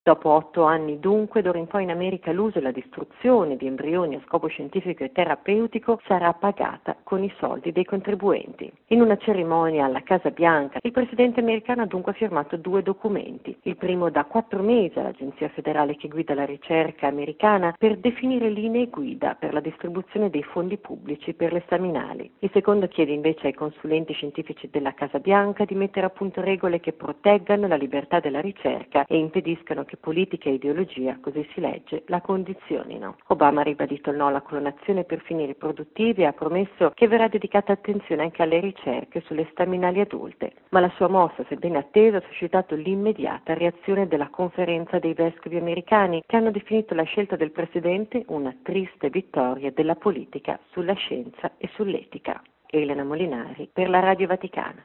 Dopo 8 anni dunque, d'ora in poi in America l'uso e la distruzione di embrioni a scopo scientifico e terapeutico sarà pagata con i soldi dei contribuenti. In una cerimonia alla Casa Bianca, il presidente americano ha dunque firmato 2 documenti. Il primo dà 4 mesi all'Agenzia federale che guida la ricerca americana per definire linee guida per la distribuzione dei fondi pubblici per le staminali. Il secondo chiede invece ai consulenti scientifici della Casa Bianca di mettere a punto regole che proteggano la libertà della ricerca e impediscano che politica e ideologia, così si legge, la condizionino. Obama ha ribadito il no alla clonazione per fini riproduttivi e ha promesso che verrà dedicata attenzione anche alle ricerche sulle staminali adulte. Ma la sua mossa, sebbene attesa, ha suscitato l'immediata reazione della conferenza dei vescovi americani, che hanno definito la scelta del presidente una triste vittoria della politica sulla scienza e sull'etica. Elena Molinari per la Radio Vaticana.